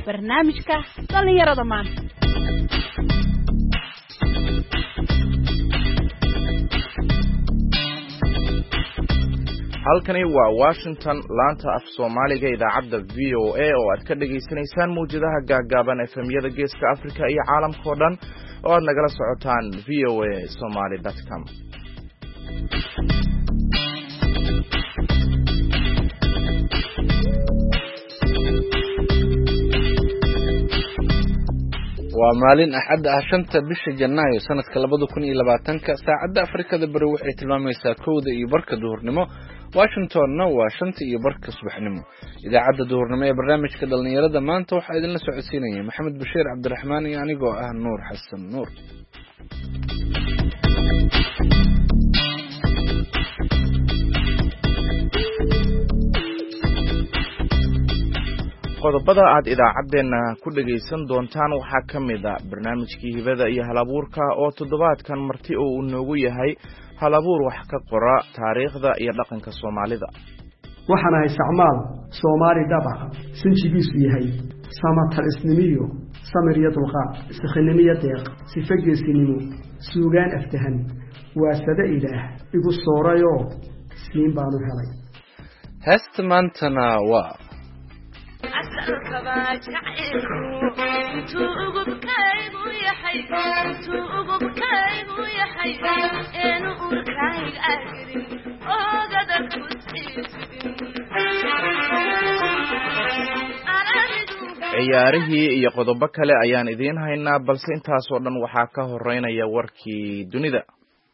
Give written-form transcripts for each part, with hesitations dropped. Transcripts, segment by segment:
barnaamijka dhalinyarada maanta. halkani waa Washington laanta af Soomaaliga idaacadda VOA oo aad ka dhageysanaysaan muujadaha gaagaaban FM-yada Geeska Afrika iyo caalamka oo dhan oo aad nagala socotaan voasomali.com. waa maalin axad ah 5 bisha Janaayo sanadka 2020 saacada Afrikada Bari waxay tilmaamaysaa 1:00 iyo barka duhurnimo Washingtonna waa 5:00 iyo barka subaxnimo idaacadda duhurnimo ee barnaamijka dhalinyarada maanta waxa idin la socodsiinaya Maxamed Bashiir Cabdiraxmaan iyo anigoo ah Nuur Xasan Nuur. qodobada aad idaacadeena ku dhageysan doontaan waxaa ka mid ah barnaamijkii hibada iyo halabuurka oo toddobaadkan marti uu noogu yahay halabuur wax ka qora taariikhda iyo dhaqanka Soomaalida. waxaan ahay Sacmaal Soomaali dabac sinjigiisu yahay samatal isnimiyo samiriya dulqaad iskhilimiya deeq sifageesinimo suugaan aftahan waa sada ilaah igu soorayo siin baan u helay heesta maantana waa ciyaarihii iyo qodobo kale ayaan idiin haynaa balse intaas oo dhan waxaa ka horeynaya warkii dunida.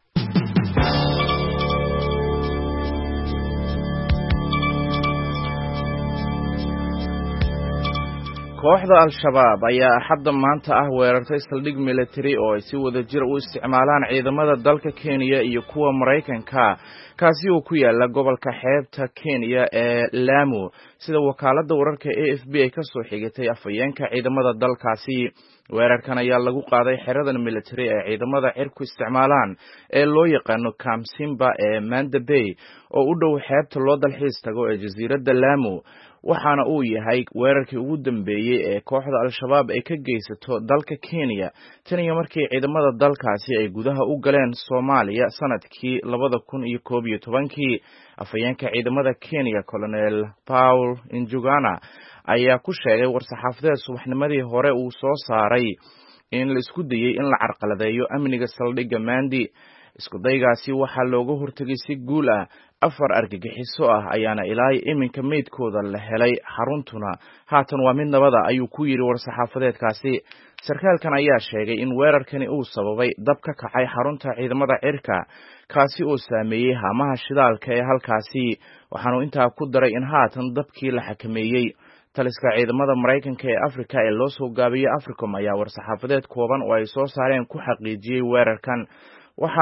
kooxda Al-Shabaab ayaa hadda maanta ah weerartay saldhig military oo ay si wada jir u isticmaalaan ciidamada dalka Kenya iyo kuwa Mareykanka kaasi oo ku yaala gobolka xeebta Kenya ee Lamu sida wakaaladda wararka AFP ay ka soo xigtay afayeenka ciidamada dalkaasi. weerarkan ayaa lagu qaaday xeradan military ee ciidamada cirku isticmaalaan ee loo yaqaano Kamsimba ee Manda Bay oo u dhow xeebta loo dalxiis tago ee jasiiradda Lamu waxaana uu yahay weerarkii ugu dambeeyay ee kooxda Al-Shabaab ay ka geysato dalka Kenya tan iyo markii ciidamada dalkaasi ay gudaha u galeen Soomaaliya sanadkii 2011 afayeenka ciidamada Kenya Colonel Paul Njuguna ayaa ku sheegay war-saxaafadeed subaxnimadii hore uu soo saaray in la isku dayay in la carqaladeeyo amniga saldhigga Mandi. isku daygaasi waxaa looga hortagay si guul ah 4 argagixiso ah ayaana ilaa iminka meydkooda la helay xaruntuna haatan waa mid nabada ayuu ku yiri war-saxaafadeedkaasi. sarkaalkan ayaa sheegay in weerarkani uu sababay dab ka kacay xarunta ciidamada cirka kaasi oo saameeyay haamaha shidaalka ee halkaasi waxaanu intaa ku daray in haatan dabkii la xakameeyay. taliska ciidamada Mareykanka ee Afrika ee loo soo gaabiyay Africom ayaa war-saxaafadeed kooban oo ay soo saareen ku xaqiijiyay weerarkan. waxa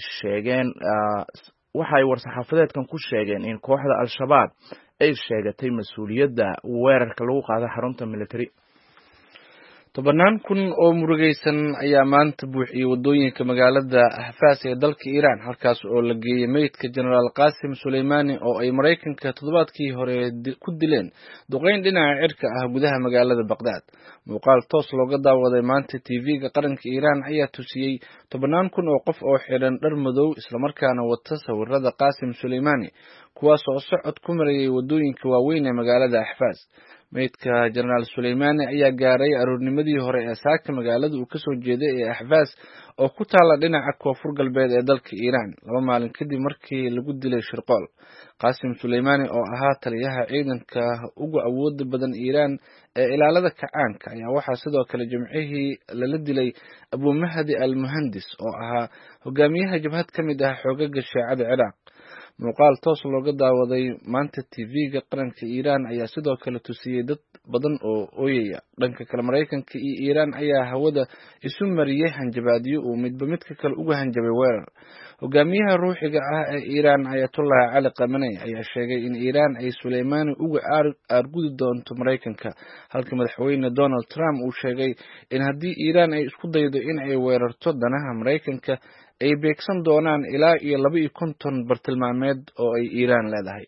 ay war-saxaafadeedkan ku sheegeen in kooxda Al-Shabaab ay sheegatay mas'uuliyadda weerarka lagu qaaday xarunta military. tobanaan kun oo murugaysan ayaa maanta buuxiyay wadooyinka magaalada Ahfaas ee dalka Iran halkaas oo la geeyay meydka Generaal Qasim Soleimani oo ay Mareykanka toddobaadkii hore ku dileen duqeyn dhinaca cirka ah gudaha magaalada Baghdad. muuqaal toos looga daawaday maanta TV-ga qaranka Iran ayaa tusiyay 10 kun oo qof oo xiran dhar madow isla markaana wata sawirada Qasim Soleimani kuwaas oo socod ku marayay wadooyinka waaweyn ee magaalada Ahfaas. meydka Generaal Soleimani ayaa gaaray aroornimadii hore ee saaka magaalada uu ka soo jeeday ee Ahfaas oo ku taala dhinaca koonfur galbeed ee dalka Iran 2 maalin kadib markii lagu dilay shirqool. Qasim Soleimani oo ahaa taliyaha ciidanka ugu awoodda badan Iran ee ilaalada kacaanka ayaa waxaa sidoo kale jimcihii lala dilay Abu Mahdi al-Muhandis oo ahaa hogaamiyaha jabhad ka mid ah xoogagga Shiicada Ciraaq. muuqaal toos looga daawaday maanta TV-ga qaranka Iran ayaa sidoo kale tusiyay dad badan oo ooyaya. dhanka kale Mareykanka iyo Iran ayaa hawada isu mariyay hanjabaadyo uu midba midka kale uga hanjabay weerar. hogaamiyaha ruuxiga ah ee Iran Ayatollah Ali Khamenei ayaa sheegay in Iran ay Soleimani uga argudi doonto Mareykanka halka madaxweyne Donald Trump uu sheegay in haddii Iran ay isku daydo in ay weerarto danaha Mareykanka ay beegsan doonaan ilaa iyo 52 bartilmaameed oo ay Iran leedahay.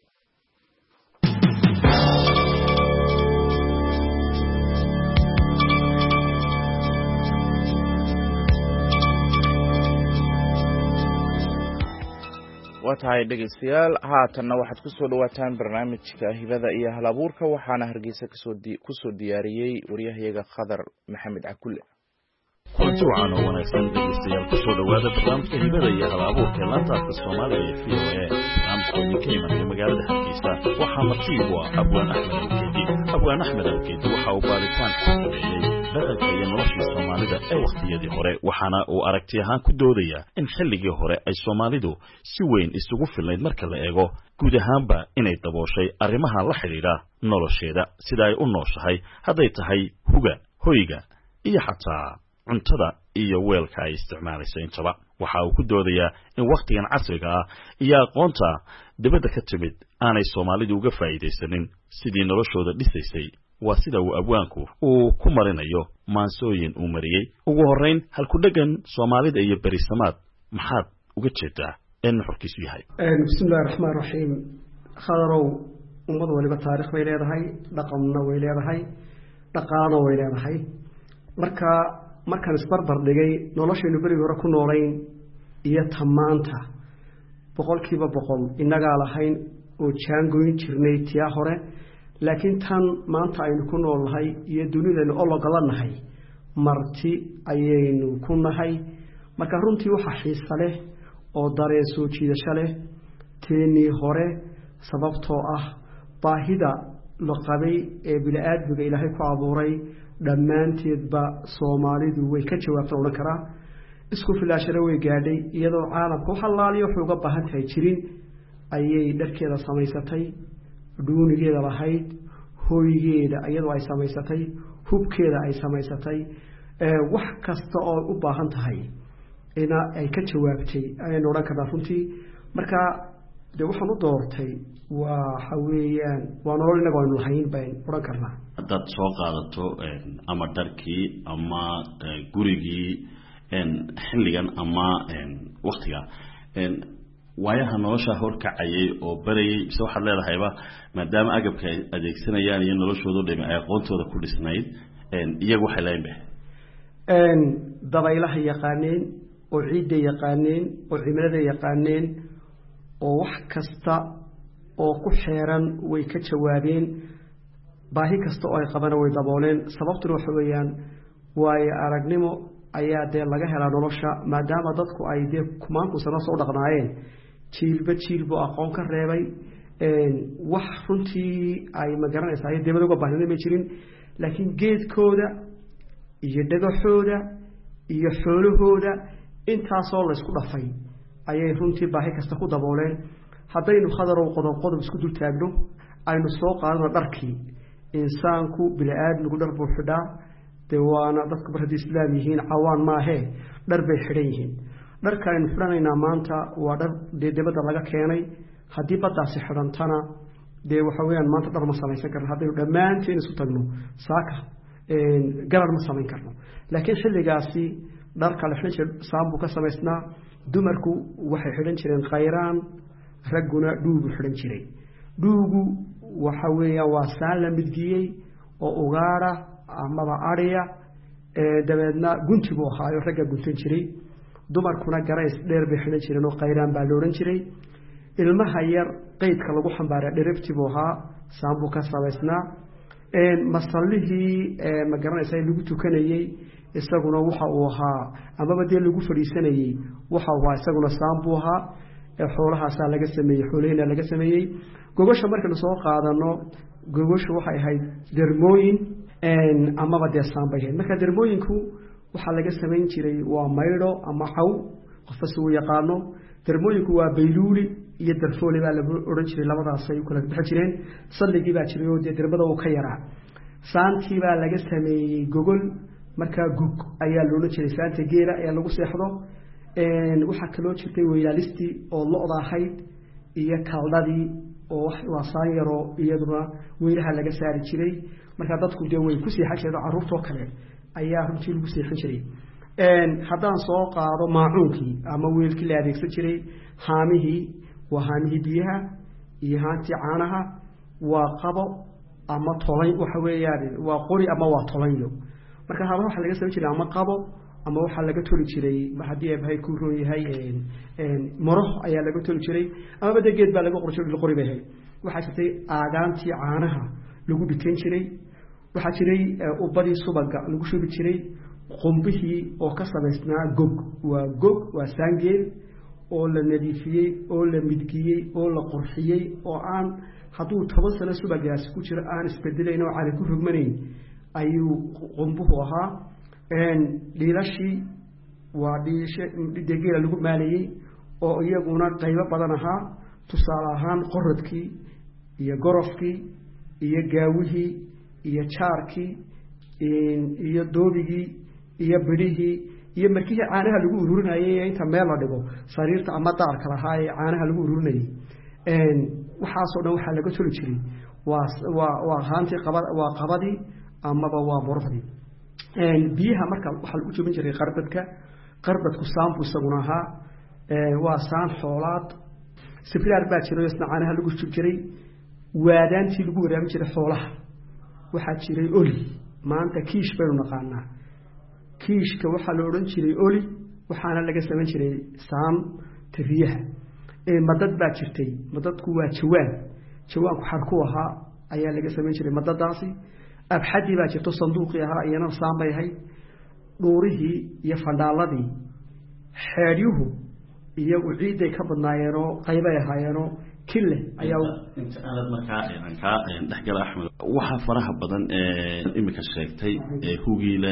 وتعي dhegeystayaal haatanna waxaad ku soo dhawaataan barnaamijka hibada iyo hal abuurka waxaana hargeysa ku soo diyaariyay wariyahayaga Khadar Maxamed Cakulle kulanti wacan oo wanaagsan dhegeystayaal ku soo dhawaada barnaamijka hibada iyo hal abuurka laantaafka Soomaaliya ee VOA barnaamijka ee magaalada Hargeysa waxaa martii waa Abwaan Axmed Alkeedi waxa uu baaritaan ku sameeyay dhaqanka iyo nolosha Soomaalida ee waqtiyadii hore waxaana uu aragti ahaan ku doodaya in xilligii hore ay Soomaalidu si weyn isugu filnayd marka la eego guud ahaanba inay dabooshay arrimaha la xiriira nolosheeda sida ay u nooshahay hadday tahay huga hoyga iyo xataa cuntada iyo weelka ay isticmaalayso intaba waxa uu ku doodayaa in waqtigan casriga ah iyo aqoonta dibadda ka timid aanay Soomaalidu uga faa'iideysanin sidii noloshooda dhisaysay waa sida uu abwaanku uu ku marinayo maansooyin uu mariyay ugu horeyn halku dhagan Soomaalida iyo berisamaad maxaad uga jeedaa in xorkiisu yahay bismillaahir rahmaanir rahiim khadarow ummad waliba taariikh way leedahay dhaqanna way leedahay dhaqaano way leedahay markaan isbarbar dhigay noloshaynu berigii hore ku noolayn iyo tamaanta boqolkiiba boqol inagaa lahayn oo jaangoyn jirnay tiya hore laakiin tan maanta aynu ku noolahay iyo dunidaynu ologolanahay marti ayaynu ku nahay marka runtii waxa xiiso leh oo dareen soo jiidasho leh teenii hore sababtoo ah baahida la qabay ee bini'aadmiga Ilaahay ku abuuray dhammaanteedba Soomaalidu way ka jawaabtaan oran karaa isku filaashada way gaadhay iyadoo caalamku xalaaliyo wuxuu uga baahan tahay jirin ayay dharkeeda samaysatay duunigeeda lahayd hooygeeda iyadoo ay samaysatay hubkeeda ay samaysatay wax kasta oo u baahan tahay ina ay ka jawaabtay ayaan oran karnaa runtii marka de waxaan u doortay waxa weeyaan waa nolol inaga aynu lahayn baan oran karnaa haddaad soo qaadato ama dharkii ama gurigii xilligan ama waqtiga waayaha nolosha horkacayay oo barayay mise waxaad leedahayba maadaama agabka ay adeegsanayaan iyo noloshoodu dhimi ay aqoontooda ku dhisnayd iyagu waxay leeyihiin dabaylaha yaqaaneen oo ciidda yaqaaneen oo cimilada yaqaaneen oo wax kasta oo ku xeeran way ka jawaabeen baahi kasta oo ay qabana way dabooleen sababtuna waxa weeyaan waayo aragnimo ayaa dee laga helaa nolosha maadaama dadku ay dee kumaanku sano soo dhaqnaayeen jiilba jiilbu aqoon ka reebay wax runtii ay magaranaysaa ay dibadda uga baahnaan ma jirin laakiin geedkooda iyo dhagaxooda iyo xoolahooda intaasoo la isku dhafay ayay runtii baahi kasta ku dabooleen haddaynu khadarow qodob isku dul taagno aynu soo qaadano dharkii insaanku bini'aadmigu dhar buu xidhaa deewaana dadku barhadii islaam yihiin cawaan maahe dhar bay xidhan yihiin dharka aynu xidhanaynaa maanta waa dhar dee dibadda laga keenay haddii baddaasi xidhantana dee waxa weeyaan maanta dhar ma samaysan karno haddaynu dhammaanteen isu tagno saaka garar ma samayn karno laakiin xilligaasi dharka la xidhan jiray saambuu ka samaysnaa dumarku waxay xidhan jireen qayraan ragguna dhuugu xidhan jiray dhuugu waxa weeyaan waa saan la midgiyey oo ugaara amaba ariya dabeedna gunti buu ahaayo ragga guntan jiray dumarkuna garays dheer bay xidhan jireen oo qayraan baa la odhan jiray ilmaha yar qeydka lagu xambaaray dherabti buu ahaa saambuu ka samaysnaa masallihii ma garanaysa lagu tukanayey isaguna waxa uu ahaa amaba dee lagu fadhiisanayey waxa uu ahaa isaguna saambuu ahaa xoolahaasaa laga sameeyey xoolahina laga sameeyey gogosha markaynu soo qaadano gogoshu waxay ahayd dermooyin amaba dee saambay ahayd marka dermooyinku waxaa laga samayn jiray waa maydho ama caw qofka si uu yaqaano dermooyinku waa bayluuli iyo darfoole baa lagu odhan jiray labadaasay u kala bixi jireen salligii baa jiray oo dee dermada uu ka yaraa saantii baa laga sameeyey gogol markaa gug ayaa loola jiray saanta geela ee lagu seexdo waxaa kaloo jirtay weylaalistii oo lo-da ahayd iyo kaldhadii oo waa saan yaroo iyaduna weylaha laga saari jiray markaa dadku dee way ku seexan jireen carruurtoo kale ayaa runtii lagu seexan jiray haddaan soo qaado maacuunkii ama weelkii la adeegsan jiray haamihii waa haamihii biyaha iyo haantii caanaha waa qabo ama tolay waxa weeyaan waa qori ama waa tolanyo marka haba waxa laga soo jiray ama qabo ama waxaa laga toli jiray haddii eebahay ku roon yahay maro ayaa laga toli jiray ama bada geed baa laga qori bay ahayd waxaa jirtay aagaantii caanaha lagu dhikayn jiray waxaa jiray ubadii subaga lagu shubi jiray qumbihii oo ka samaysnaa gog waa saangeel oo la nadiifiyey oo la midgiyey oo la qurxiyey oo aan hadduu 10 sano subagaas ku jiro aan isbedelayn oo aan ku rogmanayn ayuu qumbuhu ahaa dhiilashii waa dhigeela lagu maalayay oo iyaguna qaybo badan ahaa tusaale ahaan qoradkii iyo gorofkii iyo gaawihii iyo jaarkii iyo doobigii iyo bidhihii iyo markii caanaha lagu ururinayay inta meel la dhigo sariirta ama daarka lahaa ee caanaha lagu ururinayay waxaasoo dhan waxaa laga toli jiray waa haantii qabadii amaba waa muruxdii biyaha marka waxaa lagu jubin jiray qarbadku saambu isaguna ahaa waa saan xoolaad sifraar baa jiray isna caanaha lagu shub jiray waadaantii lagu waraabin jiray xoolaha waxaa jiray oli maanta kiish baynu naqaanaa kiishka waxaa la odhan jiray oli waxaana laga samayn jiray saam tafiyaha madad baa jirtay madadku waa jawaanku xarku ahaa ayaa laga samayn jiray madadaasi abxadii baa jirto sanduuqii ahaa iyana saam bay ahayd dhuurihii iyo fandhaaladii xeedhyuhu iyagu ciiday ka badnaayeenoo qaybay ahaayeenoo kille ayaa inta aad markaa ka dhaxgal Axmed waxa faraha badan imika sheegtay hugiile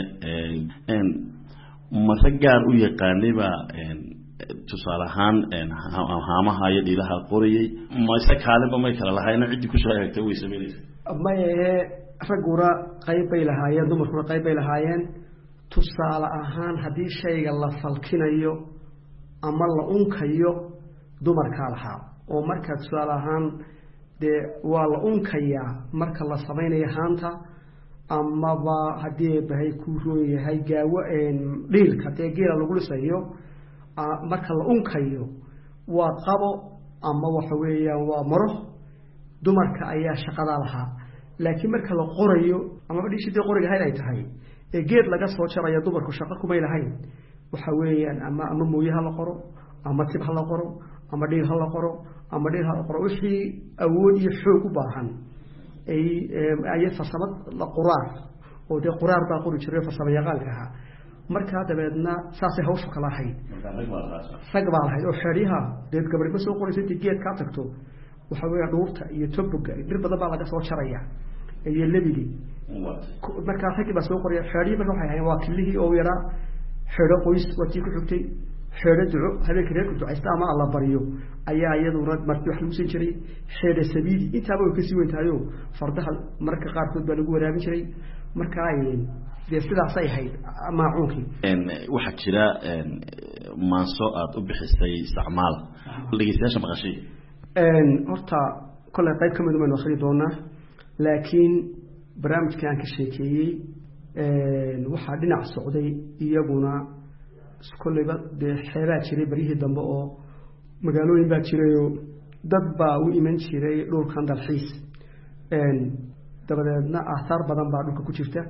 maragaar u yaqaaniba tusaale ahaan haamaha iyo dhiilaha qorayay ma isa kaaleba may kala lahayn cidi ku soo eegtay way sameeyay ma raguna qayb bay lahaayeen dumarkuna qayb bay lahaayeen tusaale ahaan haddii shayga la falkinayo ama la unkayo dumarka lahaa oo marka tusaale ahaan dee waa la unkayaa marka la samaynayo haanta amaba haddii bahay ku roon yahay gaawo dhiilka dee geela lagu dhisayo marka la unkayo waa qabo ama waxa weeyaan waa maro dumarka ayaa shaqada lahaa laakiin marka la qorayo ama dhishidii qoriga ay tahay geed laga soo jarayo dumarku shaqo kuma ilahayn waxa weeyaan ama mooyaha la qoro ama tib ha la qoro ama dhiil ha la qoro ama dhiil ha la qoro wixii awood iyo xoog u baahan ay farsamad la quraar oo dee quraar baa qori jiray farsamo yaqaanka ahaa markaa dabeedna saasay hawshu kala ahayd rag baa lahayd oo xeedyaha deed gabadhi ma soo qoraysa intii geed kaa tagto waxa weeyaan dhuurta iyo toboga dhir badan baa laga soo jaraya iyo lebidi markaa ragii baa soo qoraya xeedhii marka waxay ahayn waa kilihii oo yaraa xeedho qoys watii ku xigtay xeedho duco habeenkii reerku ducaysta ama alla baryo ayaa iyaduna marti wax lagu siin jiray xeedho sabiidi intaaba way kasii weyn tahayo fardaha mararka qaarkood baa lagu waraabin jiray markaa dee sidaasay ahayd maacuunkii waxaa jira maanso aad u bixisay isticmaal dhegeystayaasha maqashay horta kolley qayb ka mid baynu akhri doonaa laakiin barnaamijkii aan ka sheekeeyey waxaa dhinac socday iyaguna kolleyba dee xeebaa jiray baryihii dambe oo magaalooyin baa jirayoo dad baa u iman jiray dhulkan dalxiis dabadeedna aathaar badan baa dhulka ku jirta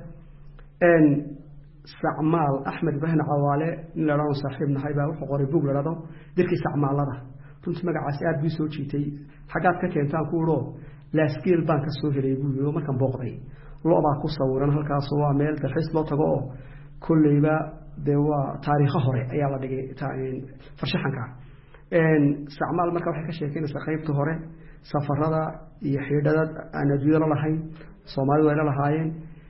sacmaal axmed ibraahim cawaale nin la dhahdo saaxiib nahay baa wuxuu qoray buug la dhahdo dirkii sacmaalada runtii magacaasi aad bii soo jiitay xaggaad ka keentaan ku idhoo laasgeel baan ka soo helay buu yidhi oo markaan booqday lo-baa ku sawiran halkaasoo waa meel dalxiis loo tago oo kolleyba dee waa taariikho hore ayaa la dhigay farshaxanka sacmaal marka waxay ka sheekeynaysaa qaybta hore safarada iyo xidhada aan adduunya la lahayn soomaalidu ay la lahaayeen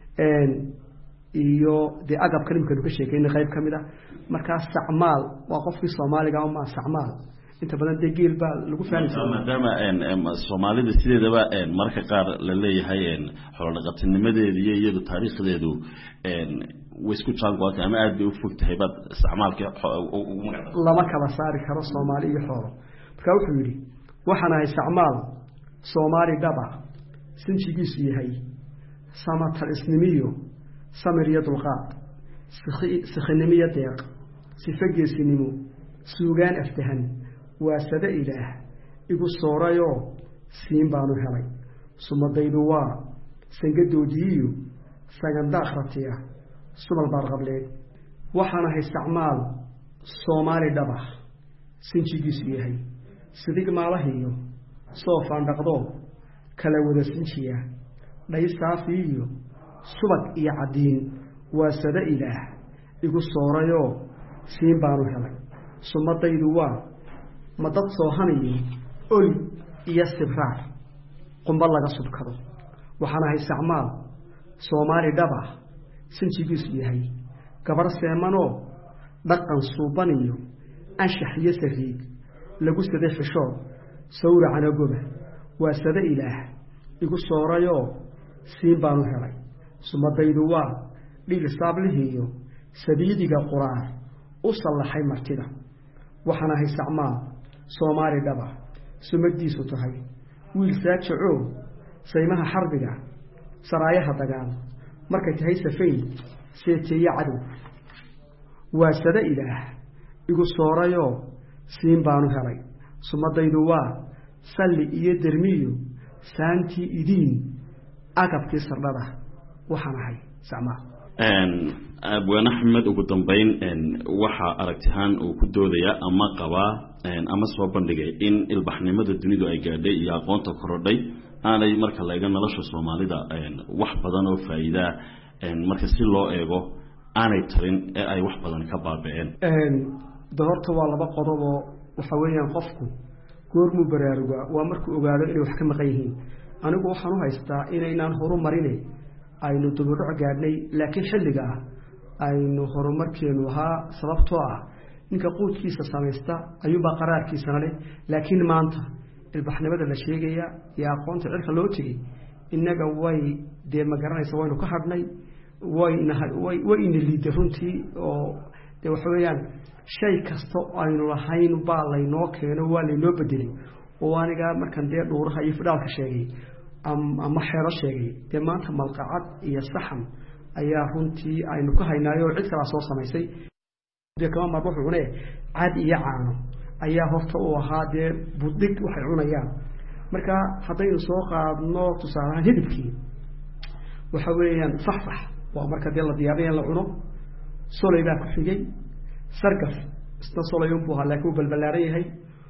iyo dee agabka nimkanu ka sheekeynay qayb ka mid a markaa sacmaal waa qofkii soomaaliga uma sacmaal inta badan dee geel baa lagu faani jiray maadaama soomaalida sideedaba marka qaar la leeyahay xoolo dhaqatinimadeeda iyo iyadu taariikhdeedu way isku jaango'an ama aad bay u fog tahay baad isticmaalka ugu magac lama kala saari karo soomaali iyo xoolo markaa wuxuu yidhi waxaan ahay sacmaal soomaali dhaba sinjigiisu yahay samatal isnimiyo samir iyo dulqaad sikhinimiyo deeq sifa geesinimo suugaan aftahan waa sada ilaah igu soorayoo siin baanu helay sumadaydu waa sangadoodiyiyo saganda akhratiya sumal baad qableed waxaana isticmaal Soomaali dhaba sinjigiisu yahay sidig maalahiyo soo faandhaqdo kala wada sinjiya dhaysaafiyo subag iyo cadiin waa sada ilaah igu soorayo siin baanu helay sumadaydu waa madad soo hanayo ol iyo sibraar qumba laga subkado waxaana isticmaal Soomaali dhaba sinjigiisu yahay gabar seemano dhaqan suubaniyo anshax iyo sariig lagu saday xisho sawracana goba waa sada ilaah igu soorayo siin baanu helay sumadaydu waa dhig saablihiyo sabiidiga quraar u sallaxay martida waxaana isticmaal Soomaali dhaba sumadiisu tahay wiil saajaco saymaha xarbiga saraayaha dagaal markay tahay safay seetiya cadow waa sada ilaah igu soorayo siin baanu helay sumadaydu waa salli iyo dermiyo saanti idiin agabkii sardhada waxaan ahay sacmaa abwaan Axmed ugu dambeyn waxa aragtihan uu ku doodaya ama qaba ama soo bandhigay in ilbaxnimada dunidu ay gaadhay iyo aqoonta korodhay aanay marka la eego nolosha Soomaalida wax badan oo faa'iido marka si loo eego aanay tarin ee ay wax badan ka baabeen doorta waa laba qodob oo waxa weeyaan qofku goormu baraaruga waa markuu ogaado inay wax ka maqan yihiin anigu waxaan u haystaa inaynaan horumarinay aynu dubadhac gaadhnay laakiin xilliga aynu horumarkeenu ahaa sababtoo ah ninka quudkiisa samaysta ayuunbaa qaraarkiisana leh laakiin maanta ilbaxnimada la sheegaya iyo aqoonta cirka loo tegay innaga way dee ma garanaysa waynu ka hadhnay wayna liiday runtii oo dee waxa weeyaan shay kasta aynu lahayn baa laynoo keeno waa laynoo bedelay oo aniga markan dee dhuuraha iyo fidhaalka sheegay ama xeelo sheegay dee maanta malqacad iyo saxan ayaa runtii aynu ka haynaayo cid kala soo samaysay dee kama mar wuxuu cunay cad iyo caano ayaa horta u ahaa dee buddig waxay cunayaan marka haddaynu soo qaadno tusaalahaan hilibkii waxa weeyaan faxfax waa marka dee la diyaarinayo la cuno solay baa ku xigay sargaf isna solay un buu ahaa laakiin uu balbalaaran yahay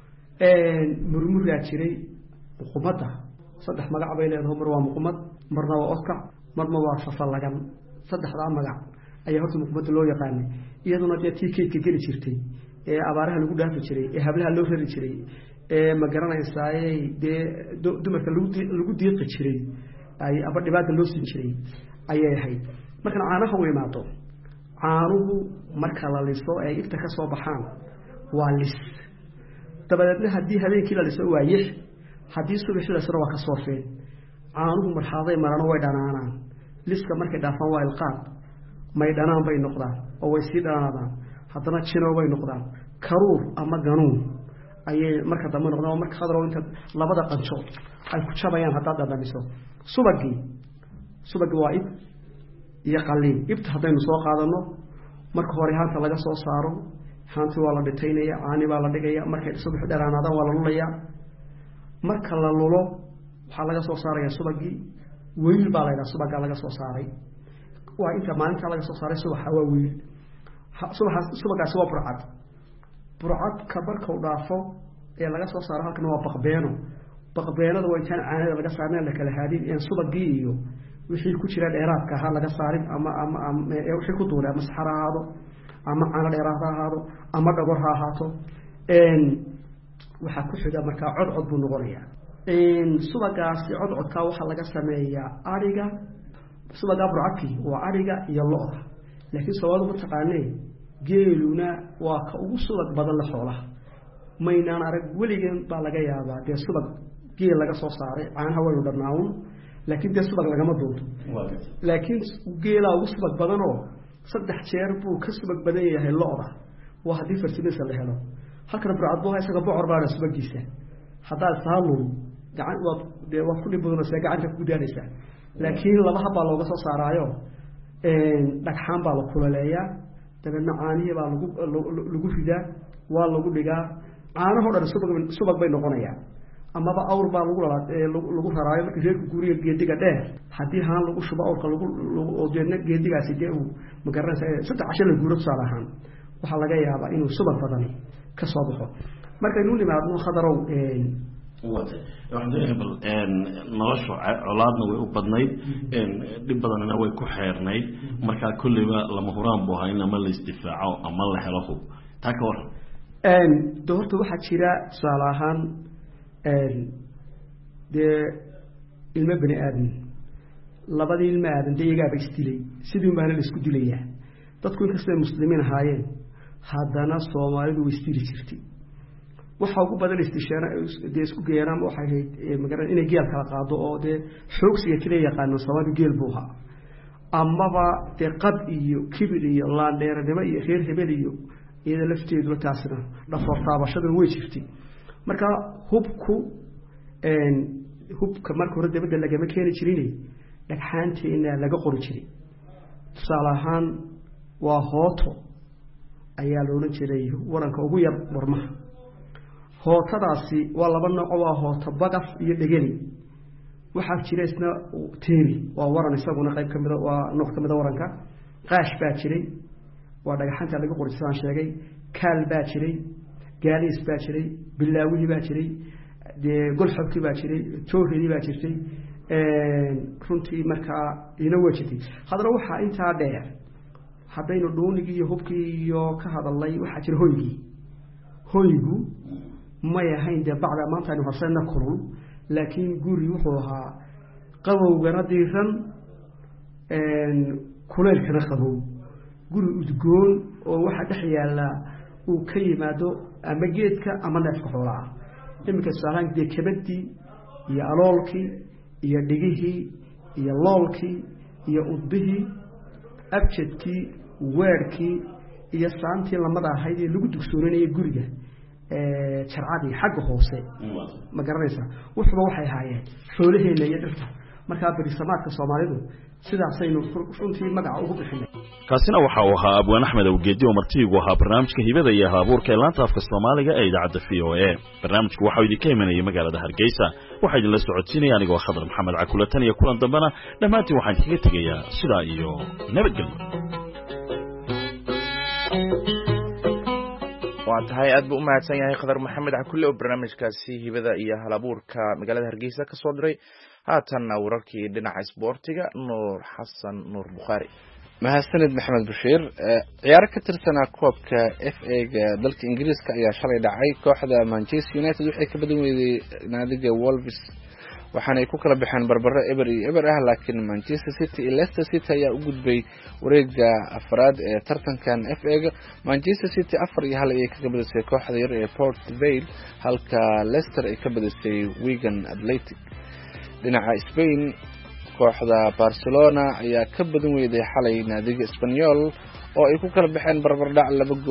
murmuraa jiray muqumada saddex magac bay leedahay mar waa muqumad marna waa oska marna waa fafallagan saddexdaa magac ayaa horta muqumada loo yaqaanay iyaduna dee tii keydka geli jirtay ee abaaraha lagu dhaafi jiray ee hablaha loo rari jiray ee ma garanaysaaye dee dumarka lagu diiqi jiray ay aba dhibaata loo siin jiray ayay ahayd markan caanaha u imaado caanuhu marka la liso ee ifta ka soo baxaan waa lis dabadeedna haddii habeenkii la liso waa yix haddii subaxii la lisona waa ka soofeen caanuhu marxaladay marano way dhanaanaan liska markay dhaafaan waa ilqaad may dhanaan bay noqdaan oo way sii dhanaadaan haddana jino way noqdaan karuur ama ganuun ayay marka dambe noqdaan oo marka khadrow inta labada qanjo ay ku jabayaan haddaad dhadhamiso subagii waa ib iyo qalliin ibta haddaynu soo qaadano marka hore haanta laga soo saaro haanti waa la dhitaynaya caani baa la dhigaya markay subax dhanaadaan waa la lulayaa marka la lulo waxaa laga soo saaraya subagii weyl baa la yidhaha subagaa laga soo saaray waa inta maalinta laga soo saaray subaxa waa weyl subagaasi waa burcadka markau dhaafo ee laga soo saaro halkana waa baqbeenada waa intaan caanada laga saarnayn la kala haadin een subagii iyo wixii ku jira dheeraadka ahaa laga saarin ama wixii ku duulay ama saxar ha ahaado ama caano dheeraad ha ahaado ama dhagor ha ahaato waxaa ku xiga markaa codcod buu noqonayaa subagaasi codcodkaa waxaa laga sameeyaa ariga subagaa burcadkii waa ariga iyo lo-da laakiin Soomaalidu ma taqaanee geeluna waa ka ugu subag badan la xoolaha maynaan arag weligeen baa laga yaabaa dee subag geel laga soo saaray caanaha waynu dhannaawun laakiin dee subag lagama doonto laakiin geelaa ugu subag badanoo 3 jeer buu ka subag badan yahay lo-da waa haddii farsamadiisa la helo halkana burcad buu isaga bocor baa subagiisa haddaad saalun gacan waa ku dhibudunaysaa gacanta ku gudaanaysaa laakiin laba habbaa looga soo saaraayo dhagxaan baa la kulaleeyaa dabeedna caanihii baa lagu ridaa waa lagu dhigaa caanahoo dhan subag bay noqonayaan amaba awr baa lagu raraayo markii reerku guriga geediga dheer haddii haan lagu shubo awrka oo deedna geedigaasi dee uu magaranaysa 3 casho la guuro tusaale ahaan waxaa laga yaabaa inuu subag badani ka soo baxo markaynu nimaadno khadarow nolosha colaadna way u badnayd dhib badanna way ku xeernayd marka kulliba lama huraan buu ahaa in ama la isdifaaco ama la helo hub taa ka waran doorta waxaa jira tusaale ahaan dee ilmo bani aadan labadii ilmo aadan dee iyagaaba isdilay sidii baana la isku dilayaa dadku inkastay muslimiin ahaayeen haddana soomaalidu way isdili jirtay waxa ugu badan istishaara dee isku geeraan waxay ahayd magaran inay geel kala qaado oo dee xoogsiga kale yaqaano Soomaali geel buu ahaa amaba dee qab iyo kibir iyo laandheeranimo iyo reer hebel iyo iyada lafteedu taasina dhafoortaabashada way jirtay marka hubka marka hore dibadda lagama keeni jirin dhagxaanteena laga qori jiray tusaale ahaan waa hooto ayaa loo jiray waranka ugu yar warmaha hootadaasi waa laba nooc waa hooto bagaf iyo dhegeli waxa jira isna teeri waa waran isaguna qayb kamid ah waa nooc kamid ah waranka qaash baa jiray waa dhagaxanta laga qorisaan sheegay kaal baa jiray gaaliis baa jiray bilaawi baa jiray de golxabki baa jiray tooridi baa jirtay runtii marka ina wajidi hadana waxa inta dheer habaynu dhuunigi iyo hubkii iyo ka hadalay waxa jira hoygu ma yahayn de bacda maanta aynu harsana kulul laakiin guri wuxuu ahaa qabowgana diiran kuleelkana qabow guri udgoon oo waxa dhex yaala uu ka yimaado ama geedka ama neefka xoolaha imika saaraantii kabadii iyo aloolkii iyo dhigihii iyo loolkii iyo udbihii abjadkii weerkii iyo saantii lamada ahayd ee lagu dugsoonayay guriga sharcadii xagga hoose ma garanaysaa wuxuba waxay ahaayeen xoolaheena iyo dhirta markaa berisamaadka Soomaalidu sidaasaynu runtii magaca ugu bixinay kaasina waxa uu ahaa Abwaan Axmed Awgeedi oo martiigu ahaa barnaamijka hibada iyo haabuurka laanta afka Soomaaliga ee idaacadda VOA barnaamijku waxa uu idinka imanayay magaalada Hargeysa waxa idin la socodsiinaya anigoo Khadar Maxamed Cakulatan iyo kulan dambana dhamaantii waxaan kaga tegayaa sida iyo nabadgelyo waa tahay aad buu u mahadsan yahay Khadar Maxamed Cakulle oo barnaamijkaasi hibada iyo halabuurka magaalada Hargeysa ka soo diray haatanna wararkii dhinaca sportiga Nuur Xasan Nuur Bukhari mahadsanid Maxamed Bashiir ciyaar ka tirsanaa koobka FA-ga dalka Ingiriiska ayaa shalay dhacay kooxda Manchester United waxay ka badan weyday naadiga Wolves waxaana ay ku kala baxeen barbaro eber ah laakiin Manchester City iyo Leicester City ayaa u gudbay wareegga afraad ee tartankan FA-ga Manchester City 4-1 ay kaga badisay kooxda yar ee Port Vale halka Leicester ay ka badisay Wigan Athletic dhinaca Spain kooxda Barcelona ayaa ka badan weyday xalay naadiga Espanyol oo ay ku kala baxeen barbardhac 2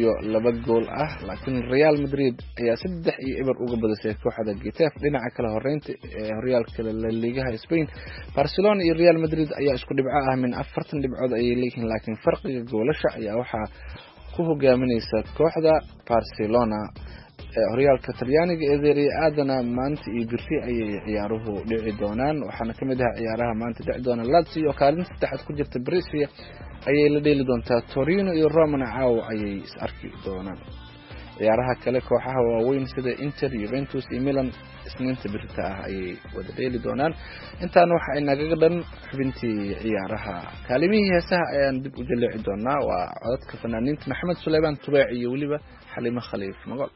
gool ah laakiin Real Madrid ayaa 3-1 uga badisay kooxda Getafe dhinaca kala horeynta ee horyaalka La Liga Spain Barcelona iyo Real Madrid ayaa isku dhibco ah min 40 dhibcood ay leeyihiin laakiin farqiga goolasha ayaa waxa ku hogaaminaysa kooxda Barcelona horyaalka Talyaaniga ee Serie A-dana maanta iyo birti ay ciyaaruhu dhici doonaan waxaana kamid ah ciyaaraha maanta dhici doona Lazio oo kaalinta saddexaad ku jirta Brescia ayay la dheeli doontaa Torino iyo Roma caawa ayay is arki doonaan ciyaaraha kale kooxaha waaweyn sida Inter, Juventus iyo Milan isniinta birta ah ayay wada dheeli doonaan intaana waxa ay naga dhan xubintii ciyaaraha kaalimihii heesaha ayaan dib u jaleeci doonaa waa codadka fanaaniinta Maxamed Suleymaan Tubaaci iyo waliba Xalima Khaliif Magol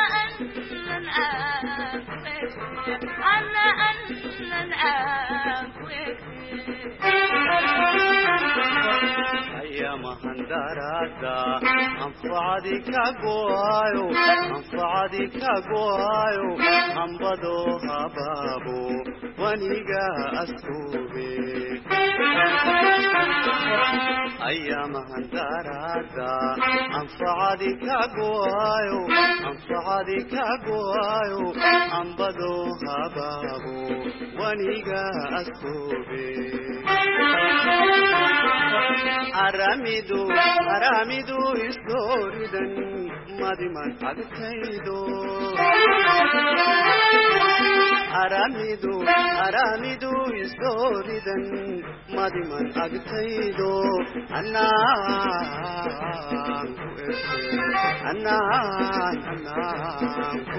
أنا mahandarada anfacadi ka goayo ambado hababo waniga asube aya mahandarada anfacadi ka goayo ambado hababo waniga asube aramidu istoridan madiman agtaydo aramidu istoridan madiman agtaydo anaan ku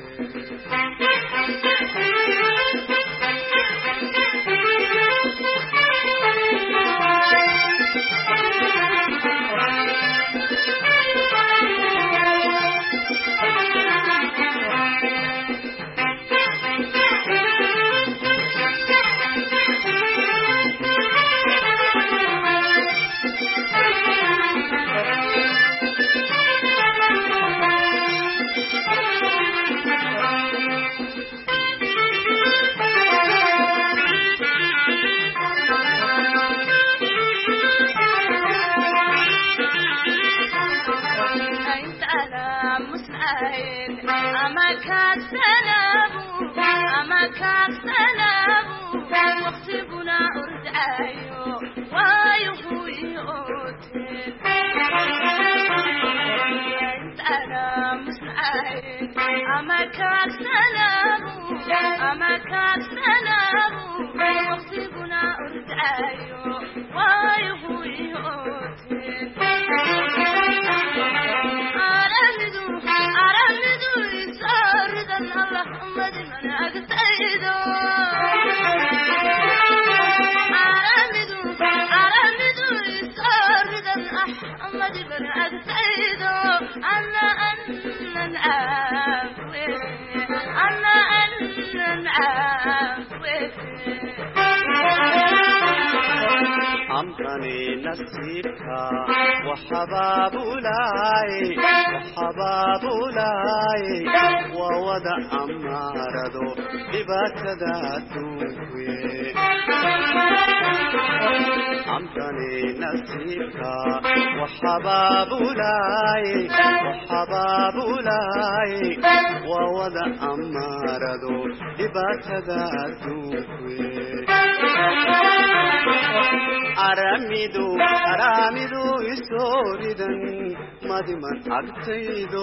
أمرني نصيبك وحباب لاي ووضع أمارضو ببتداتوكي أمرني نصيبك وحباب لاي ووضع أمارضو ببتداتوكي aramidu istoridan madiman agtaydo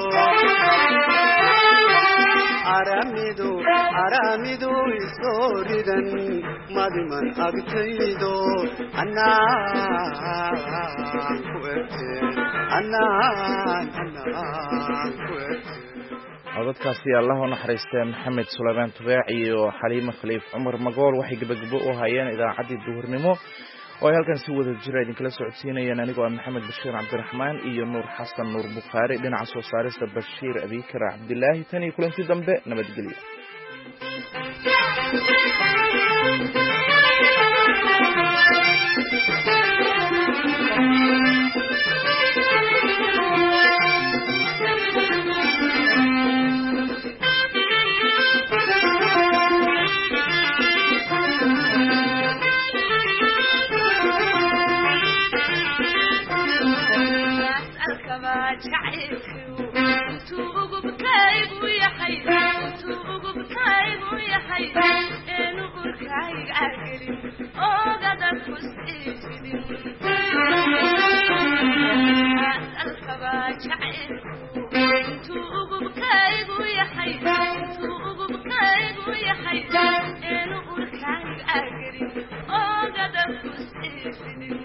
aramidu istoridan madiman agtaydo anaan ku erte codadkaasi allah u naxariistay maxamed suleymaan tubaac iyo xaliimo khaliif cumar magool waxay gabagabo u hayeen idaacaddii duhurnimo oo ay halkan si wada jira idinkala socodsiinayeen anigoo ah maxamed bashiir cabdiraxmaan iyo nuur xasan nuur bukhaari dhinaca soo saarista bashiir abikar cabdilaahi tan iyo kulanti dambe nabadgelyo Oh,